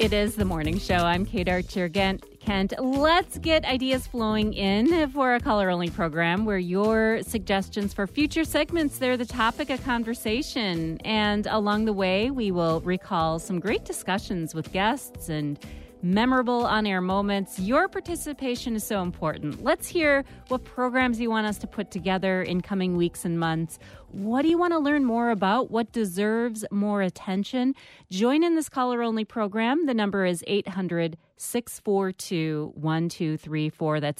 It is the morning show. I'm Kate Archer-Kent. Let's get ideas flowing in for a caller-only program where your suggestions for future segments, they're the topic of conversation. And along the way, we will recall some great discussions with guests and memorable on-air moments. Your participation is so important. Let's hear what programs you want us to put together in coming weeks and months. What do you want to learn more about? What deserves more attention? Join in this caller-only program. The number is 800-642-1234. That's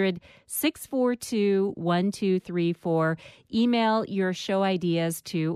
800-642-1234. Email your show ideas to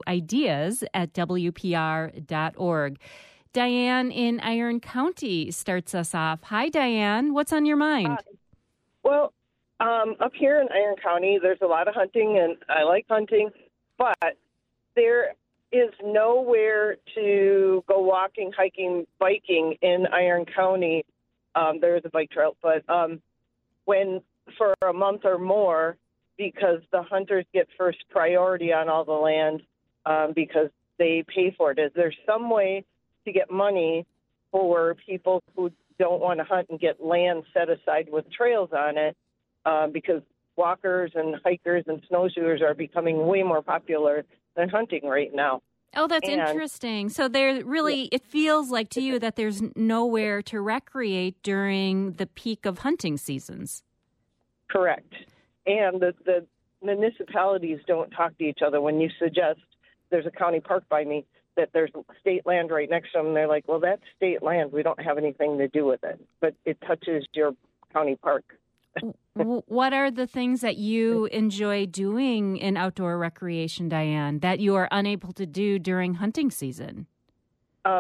ideas@wpr.org. Diane in Iron County starts us off. Hi, Diane. What's on your mind? Well, up here in Iron County, there's a lot of hunting, and I like hunting, but there is nowhere to go walking, hiking, biking in Iron County. There is a bike trail, but when for a month or more, because the hunters get first priority on all the land because they pay for it. Is there some way to get money for people who don't want to hunt and get land set aside with trails on it, because walkers and hikers and snowshoers are becoming way more popular than hunting right now. Oh, that's interesting. So there really, it feels like to you that there's nowhere to recreate during the peak of hunting seasons. Correct. And the municipalities don't talk to each other. When you suggest there's a county park by me, that there's state land right next to them, they're like, well, that's state land. We don't have anything to do with it. But it touches your county park. What are the things that you enjoy doing in outdoor recreation, Diane, that you are unable to do during hunting season? I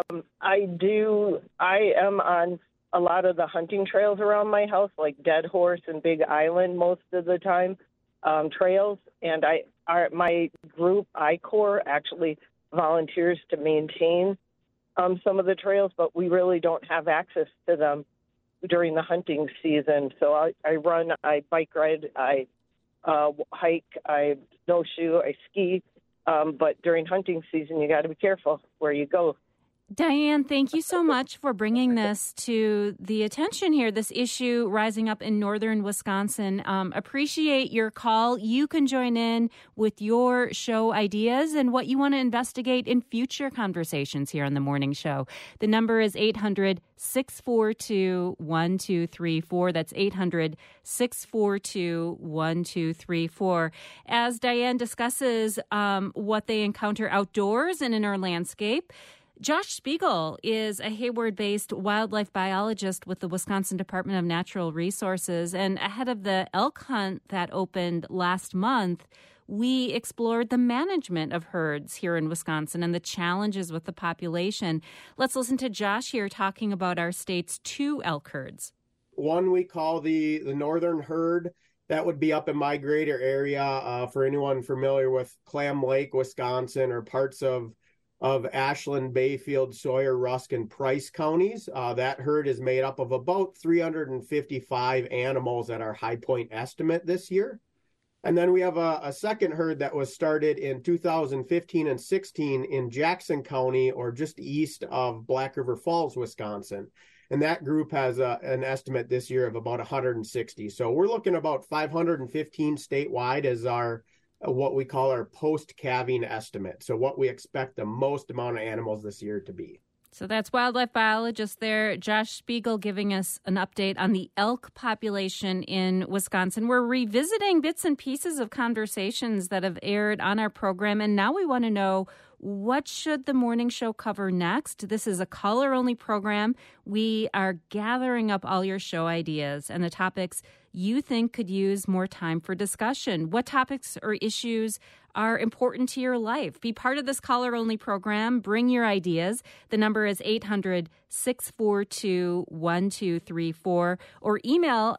am on a lot of the hunting trails around my house, like Dead Horse and Big Island most of the time, trails. And my group, I-Corps, actually volunteers to maintain some of the trails, but we really don't have access to them during the hunting season. So I run, I bike ride, I hike, I snowshoe, I ski, but during hunting season, you got to be careful where you go. Diane, thank you so much for bringing this to the attention here, this issue rising up in northern Wisconsin. Appreciate your call. You can join in with your show ideas and what you want to investigate in future conversations here on the morning show. The number is 800-642-1234. That's 800-642-1234. As Diane discusses what they encounter outdoors and in our landscape, Josh Spiegel is a Hayward-based wildlife biologist with the Wisconsin Department of Natural Resources. And ahead of the elk hunt that opened last month, we explored the management of herds here in Wisconsin and the challenges with the population. Let's listen to Josh here talking about our state's 2 elk herds. One we call the northern herd. That would be up in my greater area. For anyone familiar with Clam Lake, Wisconsin, or parts of Ashland, Bayfield, Sawyer, Rusk, and Price counties. That herd is made up of about 355 animals at our high point estimate this year. And then we have a second herd that was started in 2015 and 16 in Jackson County, or just east of Black River Falls, Wisconsin. And that group has an estimate this year of about 160. So we're looking about 515 statewide as our what we call our post-calving estimate. So what we expect the most amount of animals this year to be. So that's wildlife biologist there, Josh Spiegel, giving us an update on the elk population in Wisconsin. We're revisiting bits and pieces of conversations that have aired on our program, and now we want to know, what should the morning show cover next? This is a caller-only program. We are gathering up all your show ideas and the topics you think could use more time for discussion. What topics or issues are important to your life? Be part of this caller-only program. Bring your ideas. The number is 800-642-1234 or email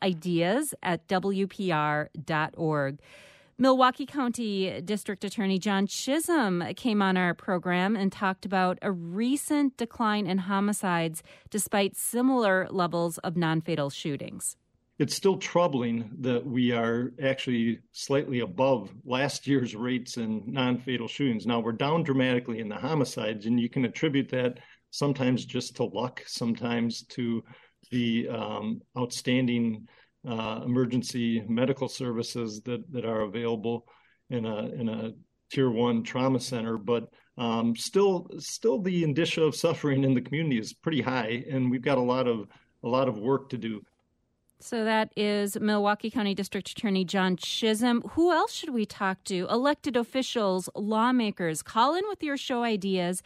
ideas@wpr.org. Milwaukee County District Attorney John Chisholm came on our program and talked about a recent decline in homicides despite similar levels of non-fatal shootings. It's still troubling that we are actually slightly above last year's rates in non-fatal shootings. Now, we're down dramatically in the homicides, and you can attribute that sometimes just to luck, sometimes to the outstanding emergency medical services that are available in a tier 1 trauma center, but still the indicia of suffering in the community is pretty high, and we've got a lot of work to do. So that is Milwaukee County District Attorney John Chisholm. Who else should we talk to? Elected officials, lawmakers. Call in with your show ideas,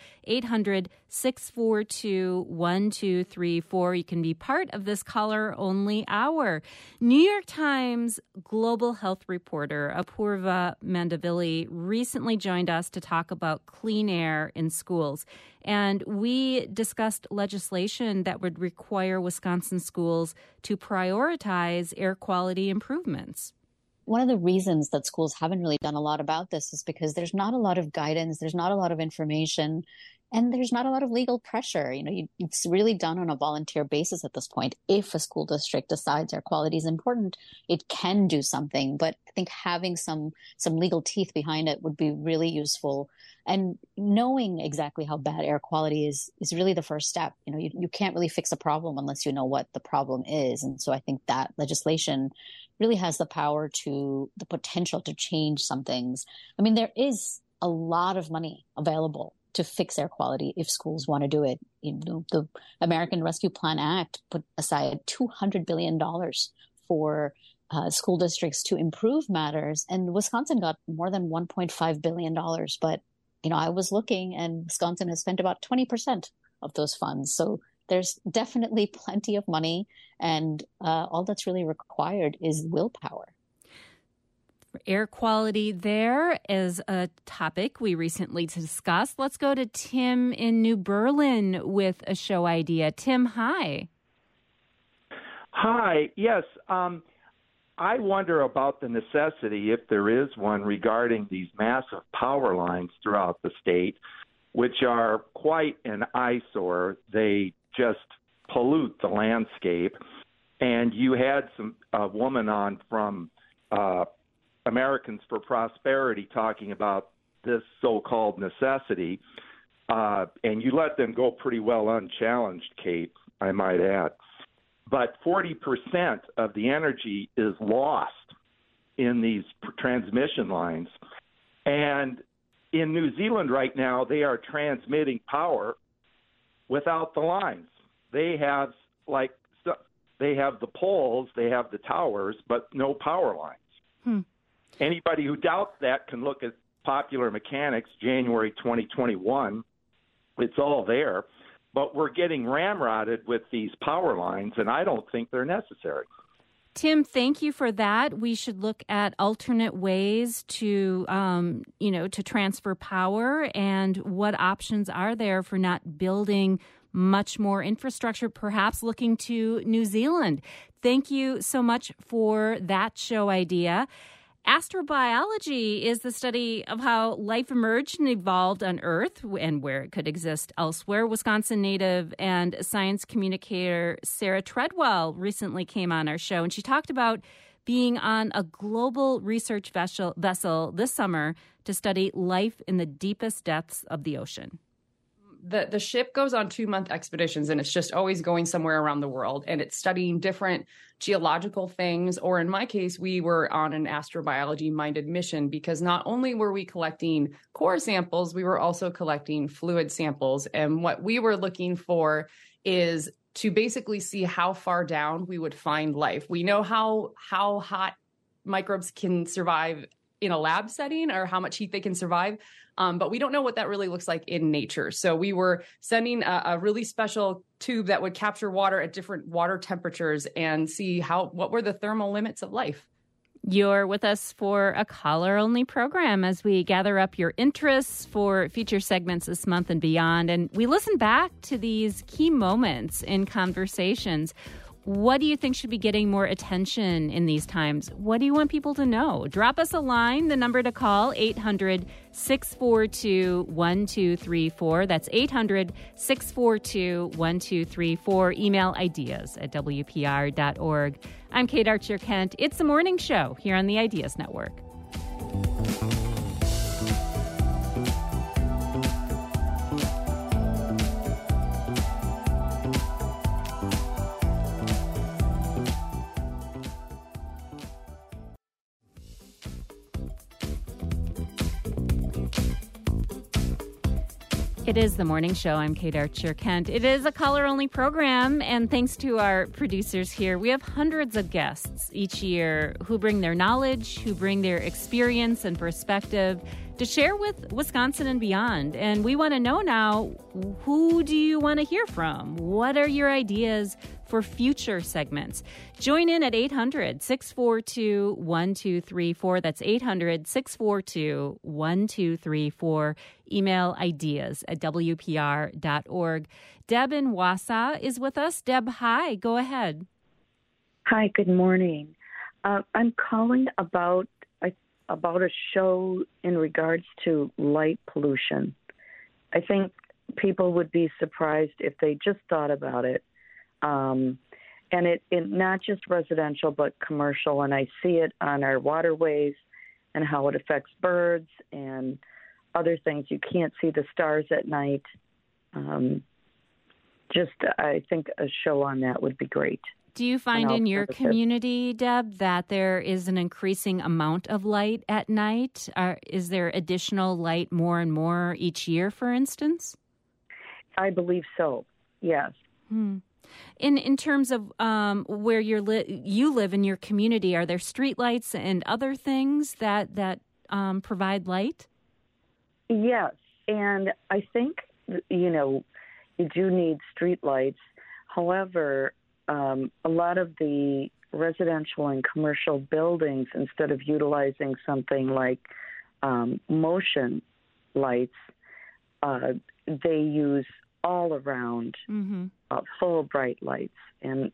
800-642-1234. You can be part of this caller-only hour. New York Times global health reporter Apurva Mandavili recently joined us to talk about clean air in schools. And we discussed legislation that would require Wisconsin schools to prioritize air quality improvements. One of the reasons that schools haven't really done a lot about this is because there's not a lot of guidance, there's not a lot of information, and there's not a lot of legal pressure. It's really done on a volunteer basis at this point. If a school district decides air quality is important, it can do something. But I think having some legal teeth behind it would be really useful. And knowing exactly how bad air quality is really the first step. You can't really fix a problem unless you know what the problem is. And so I think that legislation really has the potential to change some things. I mean, there is a lot of money available to fix air quality if schools want to do it. The American Rescue Plan Act put aside $200 billion for school districts to improve matters, and Wisconsin got more than $1.5 billion. But I was looking, and Wisconsin has spent about 20% of those funds. So there's definitely plenty of money, and all that's really required is willpower. Air quality there is a topic we recently discussed. Let's go to Tim in New Berlin with a show idea. Tim, hi. Hi. Yes. I wonder about the necessity, if there is one, regarding these massive power lines throughout the state, which are quite an eyesore. They just pollute the landscape. And you had a woman on from Americans for Prosperity talking about this so-called necessity, and you let them go pretty well unchallenged, Kate, I might add. But 40% of the energy is lost in these transmission lines. And in New Zealand right now, they are transmitting power without the lines. They have the poles, they have the towers, but no power lines. Anybody who doubts that can look at Popular Mechanics, January 2021. It's all there. But we're getting ramrodded with these power lines, and I don't think they're necessary. Tim, thank you for that. We should look at alternate ways to transfer power, and what options are there for not building much more infrastructure, perhaps looking to New Zealand. Thank you so much for that show idea. Astrobiology is the study of how life emerged and evolved on Earth and where it could exist elsewhere. Wisconsin native and science communicator Sarah Treadwell recently came on our show, and she talked about being on a global research vessel this summer to study life in the deepest depths of the ocean. The ship goes on 2-month expeditions, and it's just always going somewhere around the world, and it's studying different geological things. Or in my case, we were on an astrobiology-minded mission because not only were we collecting core samples, we were also collecting fluid samples. And what we were looking for is to basically see how far down we would find life. We know how hot microbes can survive in a lab setting or how much heat they can survive. But we don't know what that really looks like in nature. So we were sending a really special tube that would capture water at different water temperatures and see what were the thermal limits of life. You're with us for a caller-only program as we gather up your interests for future segments this month and beyond. And we listen back to these key moments in conversations. What do you think should be getting more attention in these times? What do you want people to know? Drop us a line. The number to call, 800-642-1234. That's 800-642-1234. Email ideas@wpr.org. I'm Kate Archer-Kent. It's the morning show here on the Ideas Network. It is the morning show. I'm Kate Archer-Kent. It is a caller-only program, and thanks to our producers here, we have hundreds of guests each year who bring their knowledge, who bring their experience and perspective to share with Wisconsin and beyond. And we want to know now, who do you want to hear from? What are your ideas for future segments? Join in at 800-642-1234. That's 800-642-1234. Email ideas@wpr.org. Deb in Wausau is with us. Deb, hi. Go ahead. Hi, good morning. I'm calling about a show in regards to light pollution. I think people would be surprised if they just thought about it. And it not just residential, but commercial. And I see it on our waterways and how it affects birds and other things. You can't see the stars at night. I think a show on that would be great. Do you find in your community, Deb, that there is an increasing amount of light at night? Is there additional light more and more each year, for instance? I believe so, yes. In terms of where you live in your community, are there streetlights and other things that provide light? Yes, and I think, you do need streetlights. However, a lot of the residential and commercial buildings, instead of utilizing something like motion lights, they use all around full bright lights, and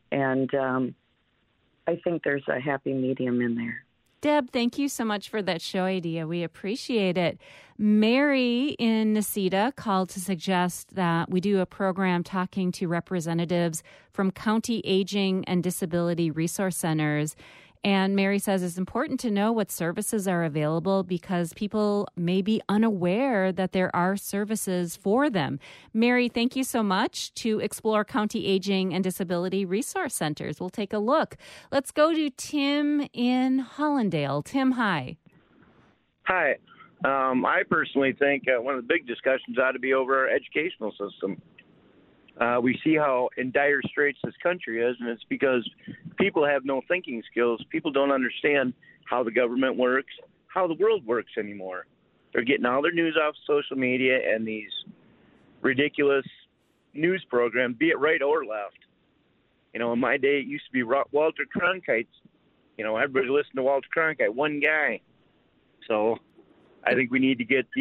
I think there's a happy medium in there. Deb, thank you so much for that show idea. We appreciate it. Mary in Necedah called to suggest that we do a program talking to representatives from county aging and disability resource centers. And Mary says it's important to know what services are available because people may be unaware that there are services for them. Mary, thank you so much. To explore county aging and disability resource centers, we'll take a look. Let's go to Tim in Hollandale. Tim, hi. Hi. I personally think one of the big discussions ought to be over our educational system. We see how in dire straits this country is, and it's because people have no thinking skills. People don't understand how the government works, how the world works anymore. They're getting all their news off social media and these ridiculous news programs, be it right or left. In my day, it used to be Walter Cronkite's. Everybody listened to Walter Cronkite, one guy. So I think we need to get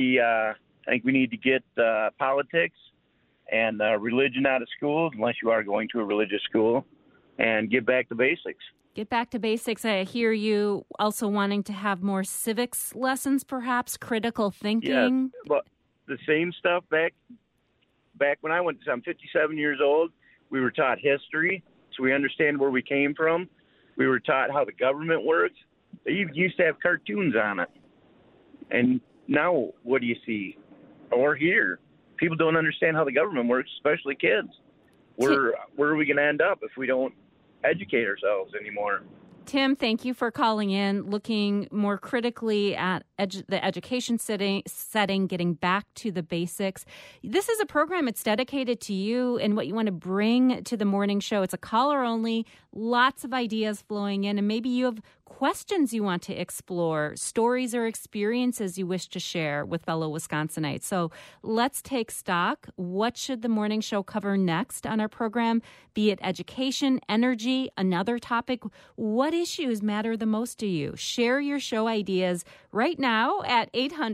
politics and religion out of schools, unless you are going to a religious school, and get back to basics. Get back to basics. I hear you also wanting to have more civics lessons, perhaps, critical thinking. Yeah, but the same stuff back when I went, I'm 57 years old, we were taught history, so we understand where we came from. We were taught how the government works. They even used to have cartoons on it. And now what do you see or hear? People don't understand how the government works, especially kids. Where are we going to end up if we don't educate ourselves anymore? Tim, thank you for calling in, looking more critically at the education setting, getting back to the basics. This is a program, it's dedicated to you and what you want to bring to the morning show. It's a caller only, lots of ideas flowing in, and maybe you have questions you want to explore, stories or experiences you wish to share with fellow Wisconsinites. So let's take stock. What should the morning show cover next on our program? Be it education, energy, another topic. What issues matter the most to you? Share your show ideas right now at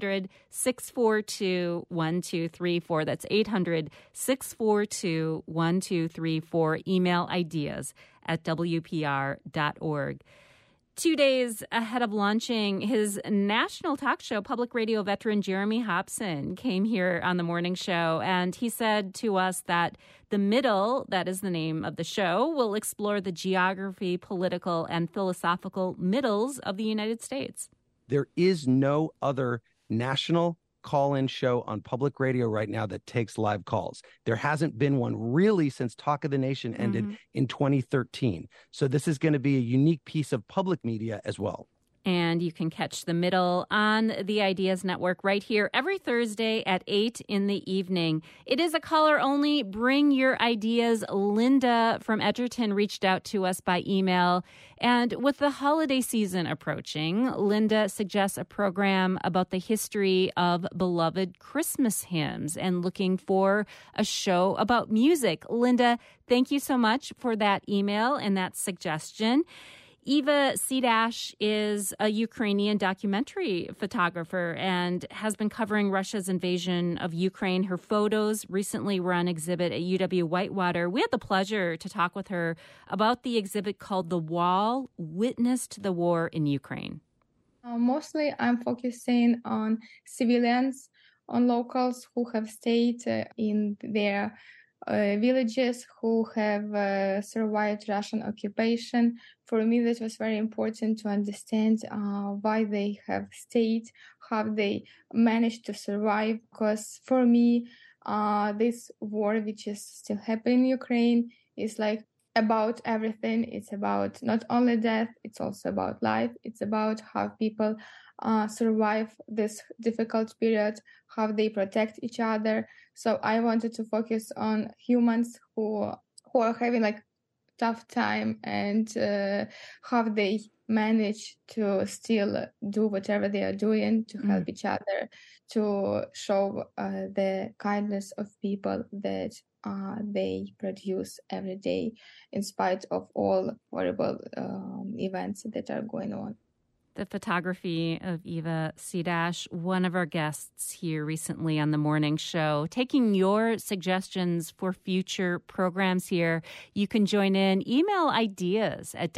800-642-1234. That's 800-642-1234. Email ideas@wpr.org. 2 days ahead of launching his national talk show, public radio veteran Jeremy Hobson came here on the morning show, and he said to us that The Middle, that is the name of the show, will explore the geography, political, and philosophical middles of the United States. There is no other national call-in show on public radio right now that takes live calls. There hasn't been one really since Talk of the Nation ended in 2013. So this is going to be a unique piece of public media as well. And you can catch the middle on the Ideas Network right here every Thursday at 8 in the evening. It is a caller only. Bring your ideas. Linda from Edgerton reached out to us by email. And with the holiday season approaching, Linda suggests a program about the history of beloved Christmas hymns and looking for a show about music. Linda, thank you so much for that email and that suggestion. Eva Sidash is a Ukrainian documentary photographer and has been covering Russia's invasion of Ukraine. Her photos recently were on exhibit at UW Whitewater. We had the pleasure to talk with her about the exhibit called The Wall, Witness to the War in Ukraine. Mostly I'm focusing on civilians, on locals who have stayed in their villages, who have survived Russian occupation. For me, this was very important to understand why they have stayed, how they managed to survive. Because for me, this war, which is still happening in Ukraine, is like about everything. It's about not only death, it's also about life. It's about how people survive this difficult period, how they protect each other. So I wanted to focus on humans who are having like tough time and how they manage to still do whatever they are doing to help each other, to show the kindness of people that they produce every day in spite of all horrible events that are going on. The photography of Eva Sidash, one of our guests here recently on the morning show. Taking your suggestions for future programs here, you can join in. Email ideas at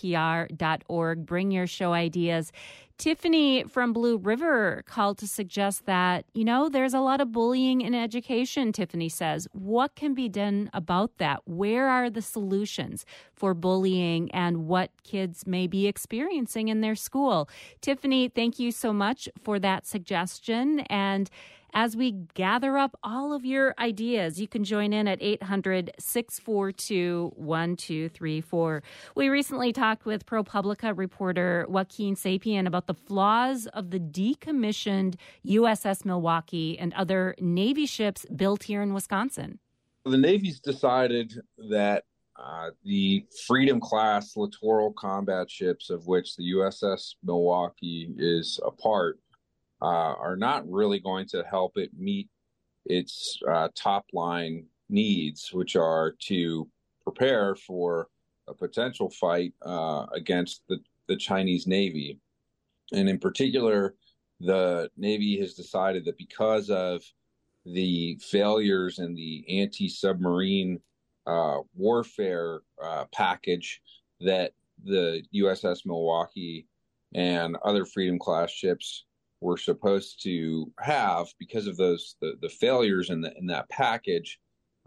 WPR.org. Bring your show ideas. Tiffany from Blue River called to suggest that, there's a lot of bullying in education, Tiffany says. What can be done about that? Where are the solutions for bullying and what kids may be experiencing in their school? Tiffany, thank you so much for that suggestion. And as we gather up all of your ideas, you can join in at 800-642-1234. We recently talked with ProPublica reporter Joaquin Sapien about the flaws of the decommissioned USS Milwaukee and other Navy ships built here in Wisconsin. The Navy's decided that the Freedom-class littoral combat ships, of which the USS Milwaukee is a part, are not really going to help it meet its top line needs, which are to prepare for a potential fight against the Chinese Navy. And in particular, the Navy has decided that because of the failures in the anti-submarine warfare package that the USS Milwaukee and other Freedom-class ships were supposed to have, because of those the failures in that package,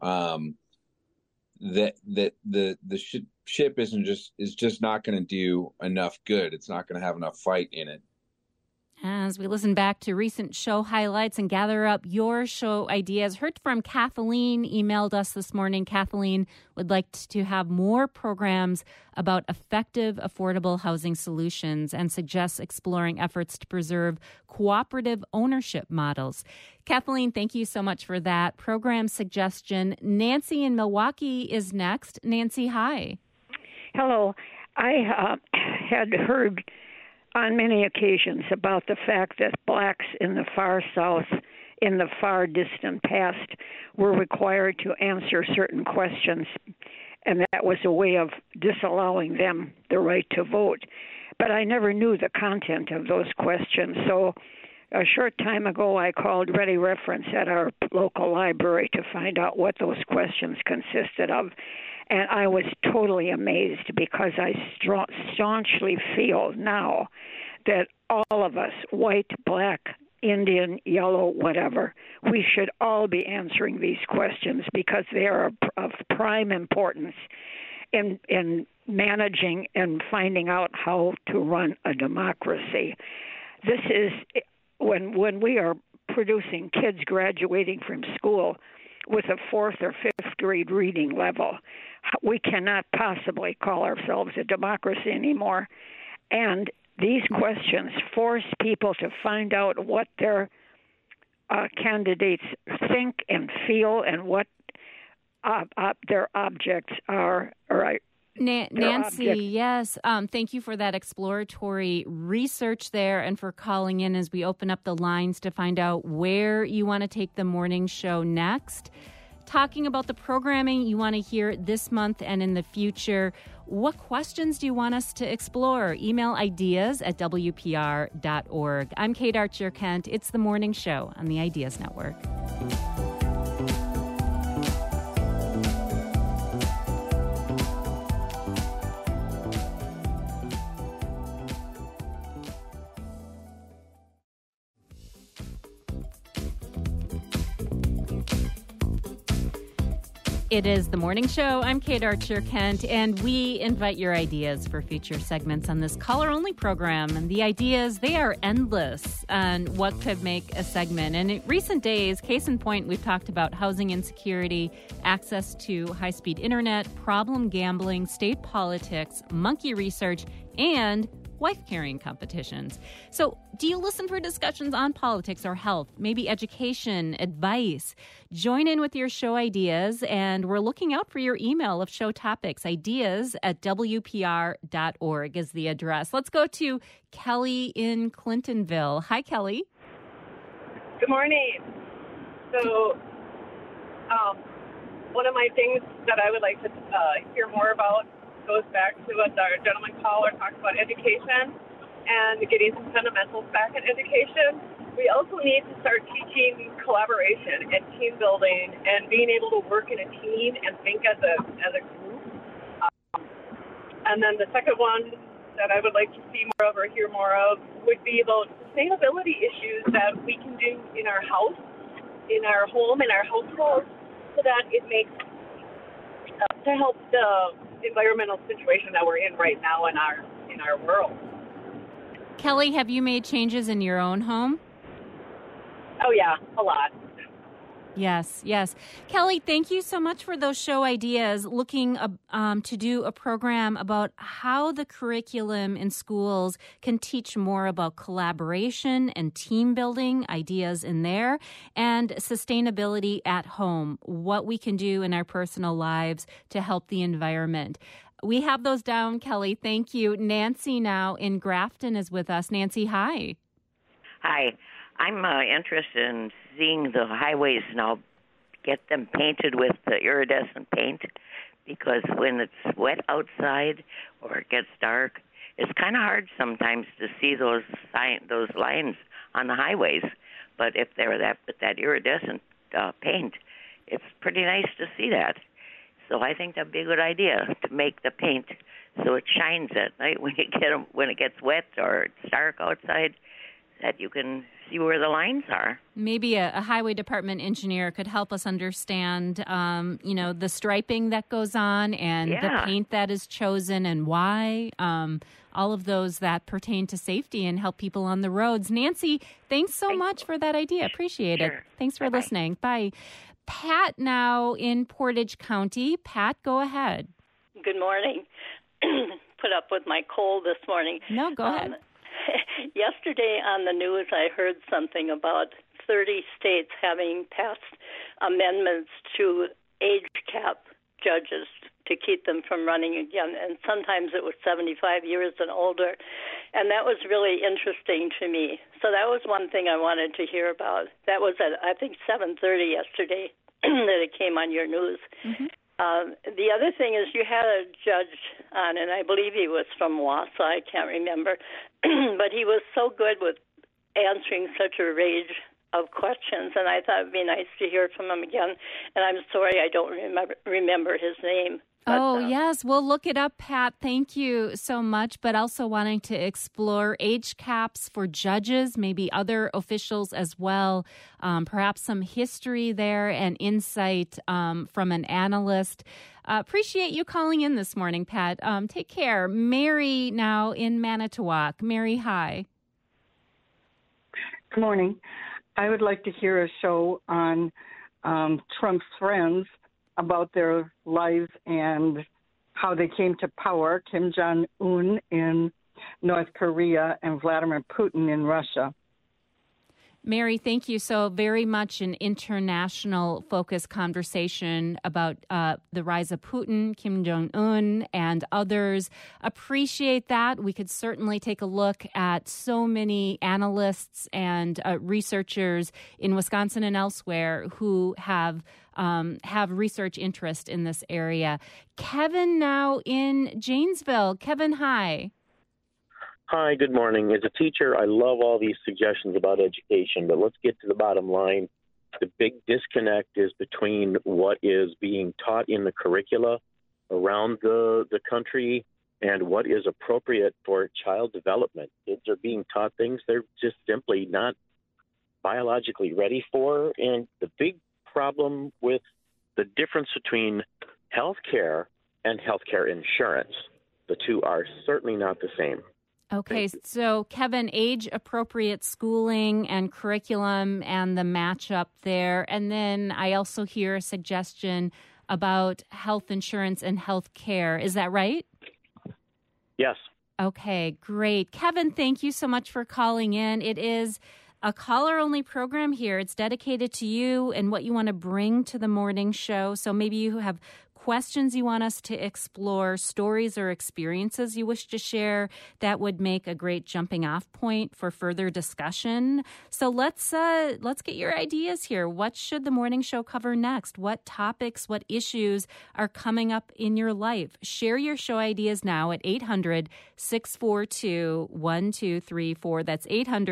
that the ship is just not going to do enough good. It's not going to have enough fight in it. As we listen back to recent show highlights and gather up your show ideas, heard from Kathleen, emailed us this morning. Kathleen would like to have more programs about effective, affordable housing solutions and suggests exploring efforts to preserve cooperative ownership models. Kathleen, thank you so much for that program suggestion. Nancy in Milwaukee is next. Nancy, hi. Hello. I had heard on many occasions about the fact that blacks in the far south, in the far distant past, were required to answer certain questions, and that was a way of disallowing them the right to vote. But I never knew the content of those questions, so a short time ago I called Ready Reference at our local library to find out what those questions consisted of. And I was totally amazed because I staunchly feel now that all of us, white, black, Indian, yellow, whatever, we should all be answering these questions because they are of prime importance in managing and finding out how to run a democracy. This is when we are producing kids graduating from school with a 4th or 5th grade reading level, we cannot possibly call ourselves a democracy anymore. And these questions force people to find out what their candidates think and feel and what their objects are. Right. Nancy, yes. Thank you for that exploratory research there and for calling in as we open up the lines to find out where you want to take the morning show next. Talking about the programming you want to hear this month and in the future. What questions do you want us to explore? Email ideas@wpr.org. I'm Kate Archer-Kent. It's the morning show on the Ideas Network. It is the morning show. I'm Kate Archer-Kent, and we invite your ideas for future segments on this caller-only program. And the ideas, they are endless on what could make a segment. And in recent days, case in point, we've talked about housing insecurity, access to high-speed internet, problem gambling, state politics, monkey research, and wife-carrying competitions. So do you listen for discussions on politics or health, maybe education, advice? Join in with your show ideas, and we're looking out for your email of show topics. Ideas@wpr.org is the address. Let's go to Kelly in Clintonville. Hi, Kelly. Good morning. So one of my things that I would like to hear more about goes back to what our gentleman caller talked about education and getting some fundamentals back in education. We also need to start teaching collaboration and team building and being able to work in a team and think as a group. And then the second one that I would like to see more of or hear more of would be about sustainability issues that we can do in our house, in our home, in our household, so that it makes to help the environmental situation that we're in right now in our world. Kelly, have you made changes in your own home? Oh, yeah, a lot. Yes. Kelly, thank you so much for those show ideas, looking to do a program about how the curriculum in schools can teach more about collaboration and team building, ideas in there, and sustainability at home, what we can do in our personal lives to help the environment. We have those down, Kelly. Thank you. Nancy now in Grafton is with us. Nancy, hi. Hi. I'm interested in seeing the highways now, get them painted with the iridescent paint, because when it's wet outside or it gets dark, it's kind of hard sometimes to see those lines on the highways. But if they're with that iridescent paint, it's pretty nice to see that. So I think that'd be a good idea to make the paint so it shines at night when it gets wet or it's dark outside, that you can see where the lines are. Maybe a highway department engineer could help us understand, the striping that goes on and the paint that is chosen and why. All of those that pertain to safety and help people on the roads. Nancy, thanks so much for that idea. Appreciate it. Thanks for listening. Bye. Pat now in Portage County. Pat, go ahead. Good morning. Put up with my cold this morning. No, go ahead. Yesterday on the news, I heard something about 30 states having passed amendments to age cap judges to keep them from running again. And sometimes it was 75 years and older. And that was really interesting to me. So that was one thing I wanted to hear about. That was at, I think, 7:30 yesterday that it came on your news. Mm-hmm. The other thing is you had a judge on, and I believe he was from Wausau, I can't remember, but he was so good with answering such a range of questions, and I thought it would be nice to hear from him again. And I'm sorry I don't remember his name. But, yes. We'll look it up, Pat. Thank you so much. But also wanting to explore age caps for judges, maybe other officials as well. Perhaps some history there and insight from an analyst. Appreciate you calling in this morning, Pat. Take care. Mary now in Manitowoc. Mary, hi. Good morning. I would like to hear a show on Trump's friends, about their lives and how they came to power. Kim Jong-un in North Korea and Vladimir Putin in Russia. Mary, thank you so very much. An international focused conversation about the rise of Putin, Kim Jong-un, and others. Appreciate that. We could certainly take a look at so many analysts and researchers in Wisconsin and elsewhere who have research interest in this area. Kevin now in Janesville. Kevin, hi. Hi, good morning. As a teacher, I love all these suggestions about education, but let's get to the bottom line. The big disconnect is between what is being taught in the curricula around the country and what is appropriate for child development. Kids are being taught things they're just simply not biologically ready for. And the big problem with the difference between health care and health care insurance, the two are certainly not the same. Okay, so Kevin, age-appropriate schooling and curriculum and the matchup there. And then I also hear a suggestion about health insurance and health care. Is that right? Yes. Okay, great. Kevin, thank you so much for calling in. It is a caller-only program here. It's dedicated to you and what you want to bring to the morning show. So maybe you have questions you want us to explore, stories or experiences you wish to share that would make a great jumping off point for further discussion. So let's get your ideas here. What should the morning show cover next? What topics, what issues are coming up in your life? Share your show ideas now at 800-642-1234. That's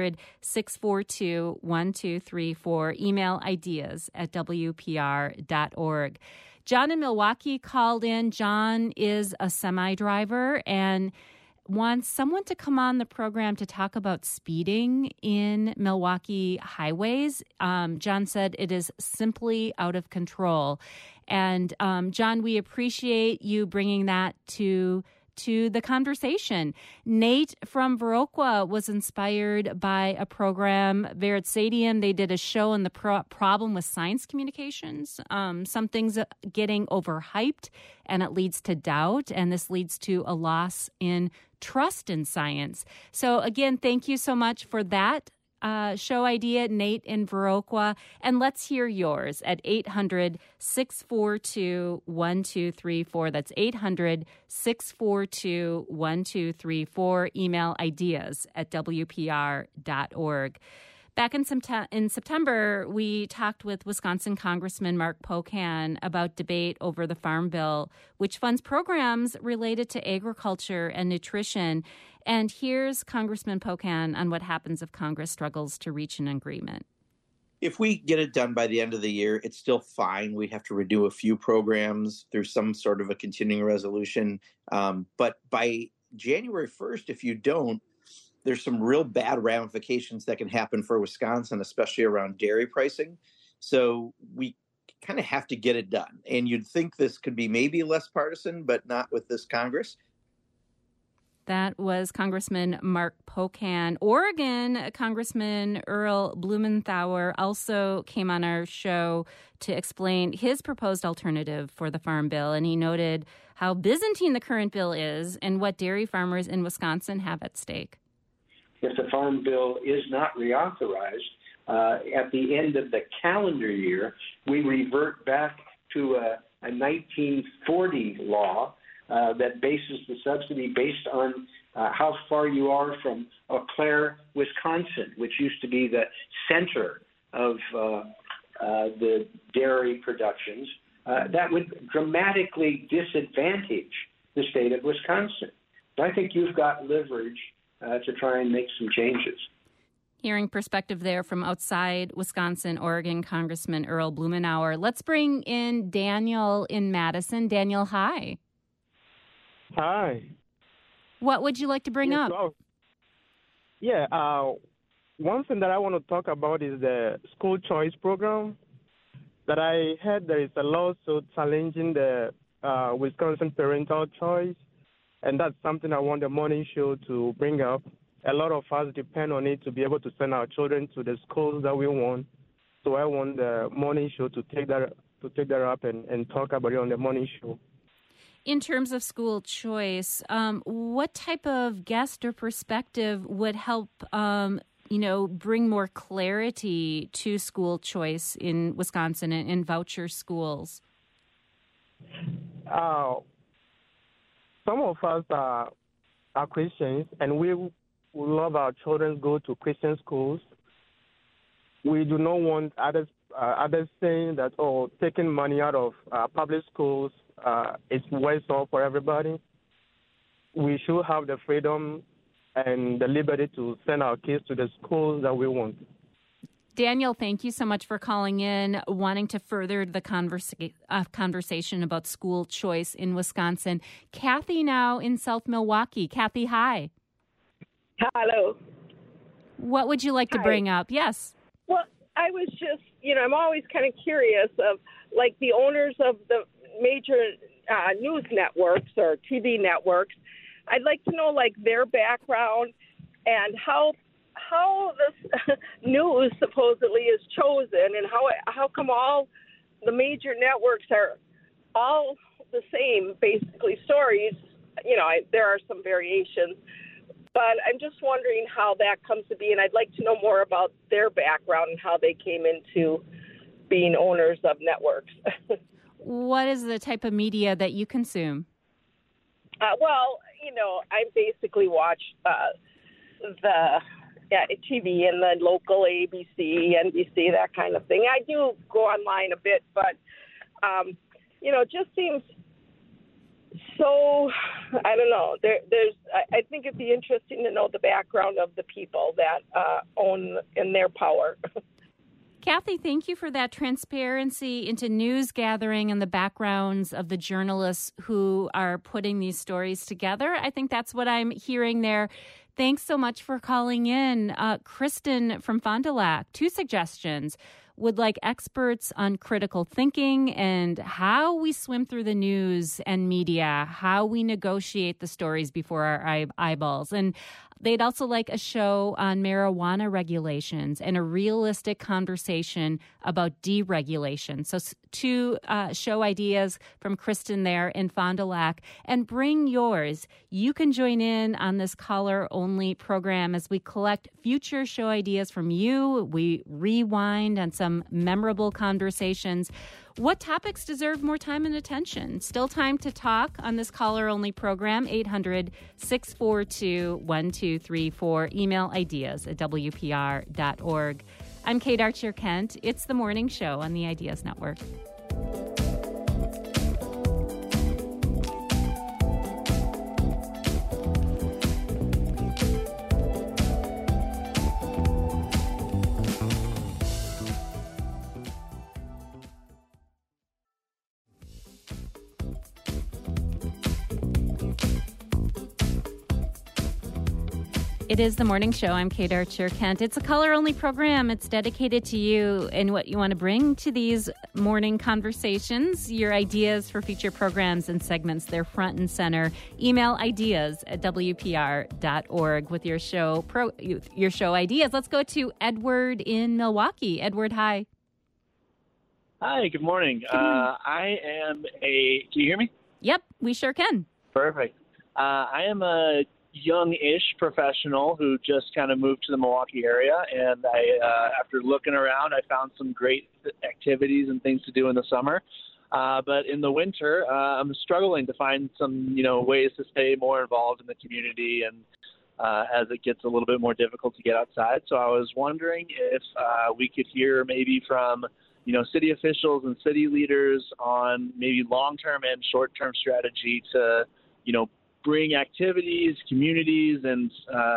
800-642-1234. Email ideas@wpr.org. John in Milwaukee called in. John is a semi-driver and wants someone to come on the program to talk about speeding in Milwaukee highways. John said it is simply out of control. And John, we appreciate you bringing that to the conversation. Nate from Viroqua was inspired by a program, Verit Stadium. They did a show on the problem with science communications. Some things getting overhyped, and it leads to doubt, and this leads to a loss in trust in science. So again, thank you so much for that show idea, Nate in Viroqua. And let's hear yours at 800-642-1234. That's 800-642-1234. Email ideas@wpr.org. Back in September, we talked with Wisconsin Congressman Mark Pocan about debate over the Farm Bill, which funds programs related to agriculture and nutrition. And here's Congressman Pocan on what happens if Congress struggles to reach an agreement. If we get it done by the end of the year, it's still fine. We have to redo a few programs through some sort of a continuing resolution. But by January 1st, if you don't, there's some real bad ramifications that can happen for Wisconsin, especially around dairy pricing. So we kind of have to get it done. And you'd think this could be maybe less partisan, but not with this Congress. That was Congressman Mark Pocan. Oregon Congressman Earl Blumenthal also came on our show to explain his proposed alternative for the Farm Bill. And he noted how Byzantine the current bill is and what dairy farmers in Wisconsin have at stake. If the Farm Bill is not reauthorized at the end of the calendar year, we revert back to a 1940 law that bases the subsidy based on how far you are from Eau Claire, Wisconsin, which used to be the center of the dairy productions. That would dramatically disadvantage the state of Wisconsin. So I think you've got leverage to try and make some changes. Hearing perspective there from outside Wisconsin, Oregon Congressman Earl Blumenauer. Let's bring in Daniel in Madison. Daniel, hi. Hi. What would you like to bring up? One thing that I want to talk about is the school choice program. That I heard there is a lawsuit challenging the Wisconsin parental choice. And that's something I want the morning show to bring up. A lot of us depend on it to be able to send our children to the schools that we want. So I want the morning show to take that up and talk about it on the morning show. In terms of school choice, what type of guest or perspective would help, bring more clarity to school choice in Wisconsin and in voucher schools? Some of us are Christians, and we love our children to go to Christian schools. We do not want others saying that, taking money out of public schools is worse off for everybody. We should have the freedom and the liberty to send our kids to the schools that we want. Daniel, thank you so much for calling in, wanting to further the conversation about school choice in Wisconsin. Kathy now in South Milwaukee. Kathy, hi. Hello. What would you like to bring up? Yes. Well, I was just, I'm always kind of curious of, like, the owners of the major news networks or TV networks. I'd like to know, like, their background and how this news supposedly is chosen, and how come all the major networks are all the same, basically, stories. There are some variations, but I'm just wondering how that comes to be, and I'd like to know more about their background and how they came into being owners of networks. What is the type of media that you consume? I basically watch the TV and the local ABC, NBC, that kind of thing. I do go online a bit, but, it just seems so, I don't know. I think it'd be interesting to know the background of the people that own in their power. Kathy, thank you for that transparency into news gathering and the backgrounds of the journalists who are putting these stories together. I think that's what I'm hearing there. Thanks so much for calling in. Kristen from Fond du Lac, 2 suggestions. Would like experts on critical thinking and how we swim through the news and media, how we negotiate the stories before our eyeballs. And they'd also like a show on marijuana regulations and a realistic conversation about deregulation. So 2 show ideas from Kristen there in Fond du Lac. And bring yours. You can join in on this caller-only program as we collect future show ideas from you. We rewind on some memorable conversations. What topics deserve more time and attention? Still time to talk on this caller-only program, 800-642-1234. Email ideas@wpr.org. I'm Kate Archer-Kent. It's The Morning Show on the Ideas Network. It is The Morning Show. I'm Kate Archer-Kent. It's a color-only program. It's dedicated to you and what you want to bring to these morning conversations, your ideas for future programs and segments. They're front and center. Email ideas@wpr.org with your show ideas. Let's go to Edward in Milwaukee. Edward, hi. Hi, good morning. Can you hear me? Yep, we sure can. Perfect. I am a young-ish professional who just kind of moved to the Milwaukee area, and after looking around, I found some great activities and things to do in the summer. But in the winter, I'm struggling to find some, ways to stay more involved in the community, and as it gets a little bit more difficult to get outside. So I was wondering if we could hear maybe from, city officials and city leaders on maybe long-term and short-term strategy to, bring activities, communities, and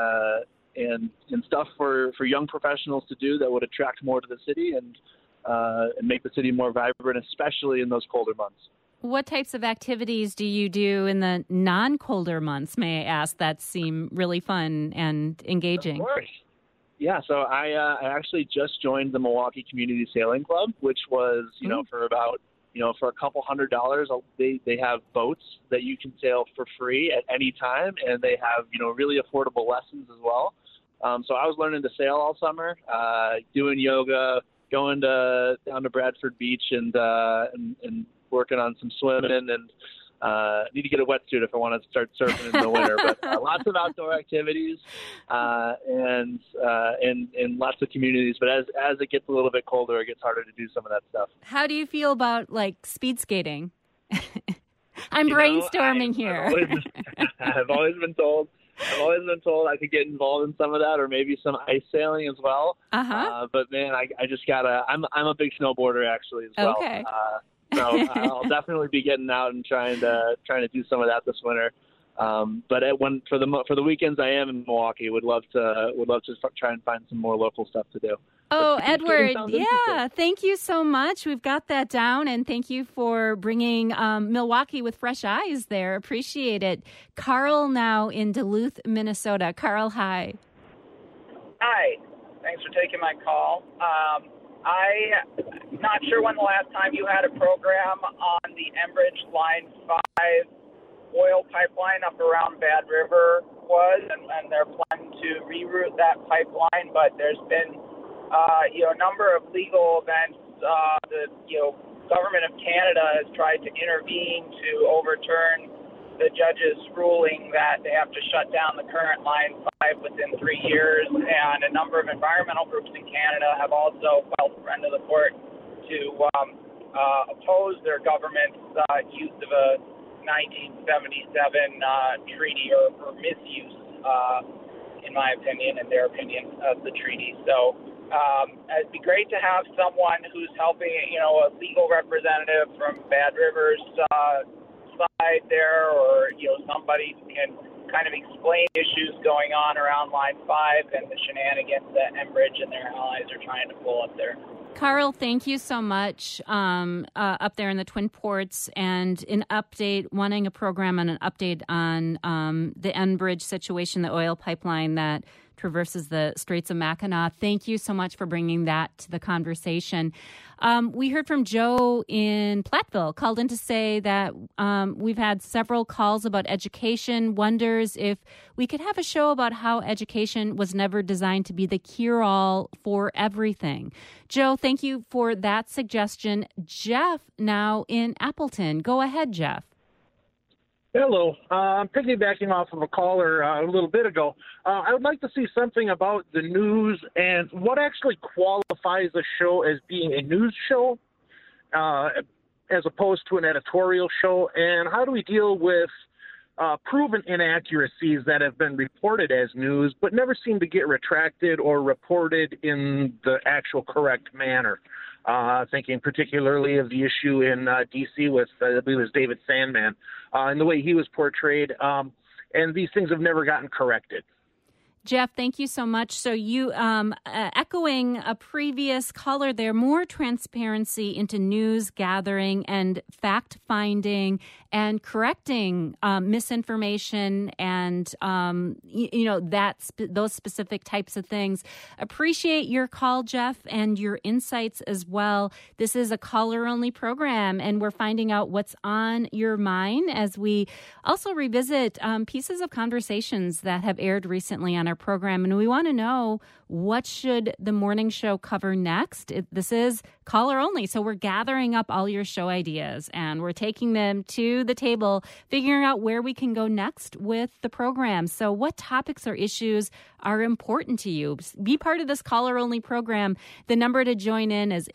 stuff for young professionals to do that would attract more to the city and make the city more vibrant, especially in those colder months. What types of activities do you do in the non-colder months, may I ask, that seem really fun and engaging? Of course. Yeah, so I actually just joined the Milwaukee Community Sailing Club, which was, for about for a couple $100, they have boats that you can sail for free at any time, and they have, really affordable lessons as well. So I was learning to sail all summer, doing yoga, going down to Bradford Beach and working on some swimming and need to get a wetsuit if I want to start surfing in the winter. But lots of outdoor activities and in lots of communities. But as it gets a little bit colder, it gets harder to do some of that stuff. How do you feel about like speed skating? I'm brainstorming here. I've always been told I could get involved in some of that, or maybe some ice sailing as well. But man, I just gotta. I'm a big snowboarder actually as well. Okay. So I'll definitely be getting out and trying to do some of that this winter. But for the weekends I am in Milwaukee, would love to try and find some more local stuff to do. Oh, Edward, yeah, thank you so much. We've got that down, and thank you for bringing Milwaukee with fresh eyes there. Appreciate it. Carl now in Duluth, Minnesota. Carl, hi. Hi. Thanks for taking my call. I'm not sure when the last time you had a program on the Enbridge Line 5 oil pipeline up around Bad River was, and they're planning to reroute that pipeline, but there's been a number of legal events. The government of Canada has tried to intervene to overturn the judge's ruling that they have to shut down the current Line 5 within 3 years, and a number of environmental groups in Canada have also filed a friend of the court to oppose their government's use of a 1977 treaty or misuse, in my opinion and their opinion, of the treaty. So it'd be great to have someone who's helping, a legal representative from Bad River's side there, or somebody who can kind of explain issues going on around Line 5 and the shenanigans that Enbridge and their allies are trying to pull up there. Carl, thank you so much up there in the Twin Ports, and wanting a program and an update on the Enbridge situation, the oil pipeline that traverses the Straits of Mackinac. Thank you so much for bringing that to the conversation. We heard from Joe in Platteville, called in to say that we've had several calls about education, wonders if we could have a show about how education was never designed to be the cure-all for everything. Joe, thank you for that suggestion. Jeff, now in Appleton. Go ahead, Jeff. Hello. I'm piggybacking off of a caller a little bit ago. I would like to see something about the news and what actually qualifies a show as being a news show as opposed to an editorial show, and how do we deal with proven inaccuracies that have been reported as news but never seem to get retracted or reported in the actual correct manner. Thinking particularly of the issue in D.C. with, I believe it was David Sandman, and the way he was portrayed. And these things have never gotten corrected. Jeff, thank you so much. So you, echoing a previous caller there, more transparency into news gathering and fact-finding and correcting misinformation and, those specific types of things. Appreciate your call, Jeff, and your insights as well. This is a caller-only program, and we're finding out what's on your mind as we also revisit pieces of conversations that have aired recently on our program, and we want to know, what should the morning show cover next? This is caller only, so we're gathering up all your show ideas and we're taking them to the table, figuring out where we can go next with the program. So what topics or issues are important to you? Be part of this caller only program. The number to join in is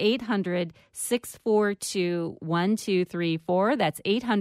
800-642-1234. That's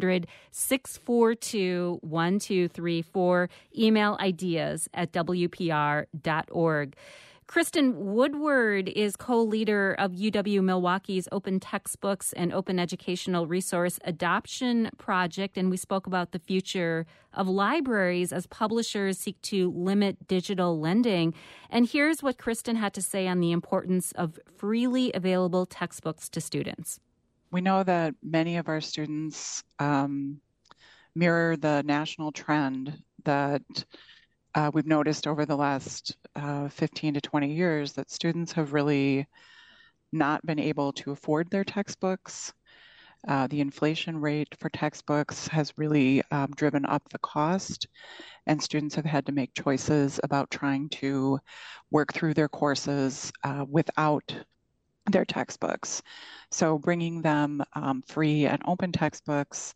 800-642-1234. Email ideas@WPR.org. Kristen Woodward is co-leader of UW Milwaukee's Open Textbooks and Open Educational Resource Adoption Project, and we spoke about the future of libraries as publishers seek to limit digital lending. And here's what Kristen had to say on the importance of freely available textbooks to students. We know that many of our students mirror the national trend that we've noticed over the last 15 to 20 years, that students have really not been able to afford their textbooks. The inflation rate for textbooks has really driven up the cost, and students have had to make choices about trying to work through their courses without their textbooks. So bringing them free and open textbooks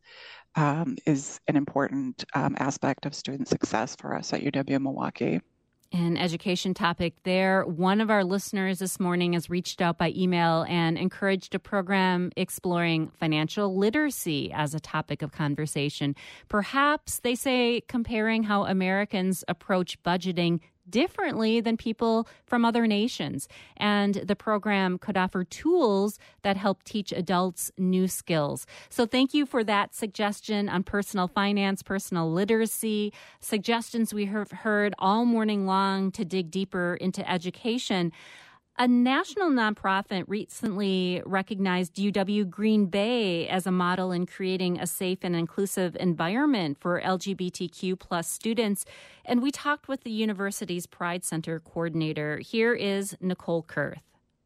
is an important aspect of student success for us at UW-Milwaukee. An education topic there. One of our listeners this morning has reached out by email and encouraged a program exploring financial literacy as a topic of conversation. Perhaps, they say, comparing how Americans approach budgeting differently than people from other nations. And the program could offer tools that help teach adults new skills. So thank you for that suggestion on personal finance, personal literacy, suggestions we have heard all morning long to dig deeper into education. A national nonprofit recently recognized UW Green Bay as a model in creating a safe and inclusive environment for LGBTQ plus students. And we talked with the university's Pride Center coordinator. Here is Nicole Kurth.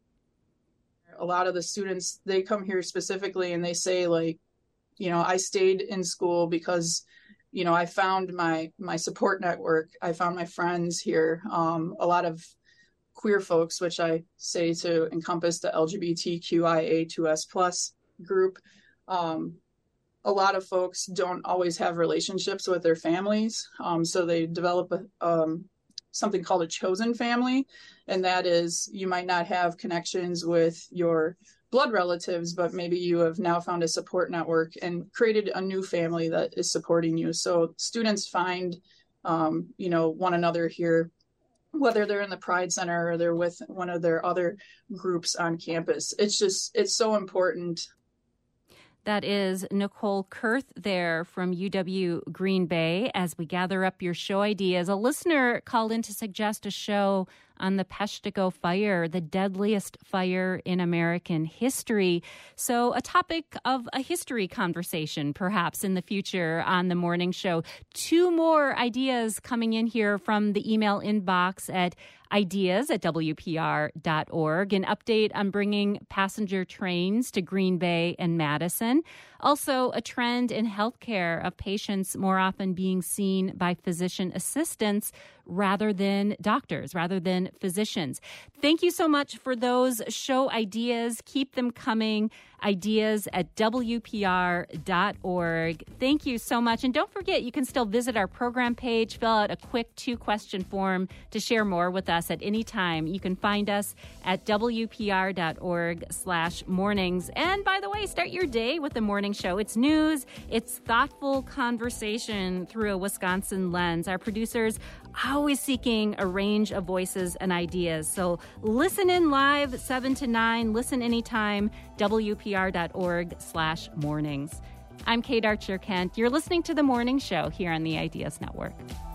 A lot of the students, they come here specifically and they say, like, you know, I stayed in school because, you know, I found my support network. I found my friends here. A lot of queer folks, which I say to encompass the LGBTQIA2S plus group. A lot of folks don't always have relationships with their families. So they develop something called a chosen family. And that is, you might not have connections with your blood relatives, but maybe you have now found a support network and created a new family that is supporting you. So students find, you know, one another here, whether they're in the Pride Center or they're with one of their other groups on campus. It's so important. That is Nicole Kurth there from UW Green Bay. As we gather up your show ideas, a listener called in to suggest a show on the Peshtigo fire, the deadliest fire in American history. So a topic of a history conversation, perhaps, in the future on the morning show. 2 more ideas coming in here from the email inbox at ideas@WPR.org. An update on bringing passenger trains to Green Bay and Madison. Also, a trend in healthcare of patients more often being seen by physician assistants rather than doctors, rather than physicians. Thank you so much for those show ideas. Keep them coming. Ideas@WPR.org. Thank you so much. And don't forget, you can still visit our program page, fill out a quick 2-question form to share more with us at any time. You can find us at WPR.org/mornings. And by the way, start your day with the morning show. It's news, it's thoughtful conversation through a Wisconsin lens. Our producers always seeking a range of voices and ideas. So listen in live 7 to 9, listen anytime, WPR.org/mornings. I'm Kate Archer-Kent. You're listening to The Morning Show here on the Ideas Network.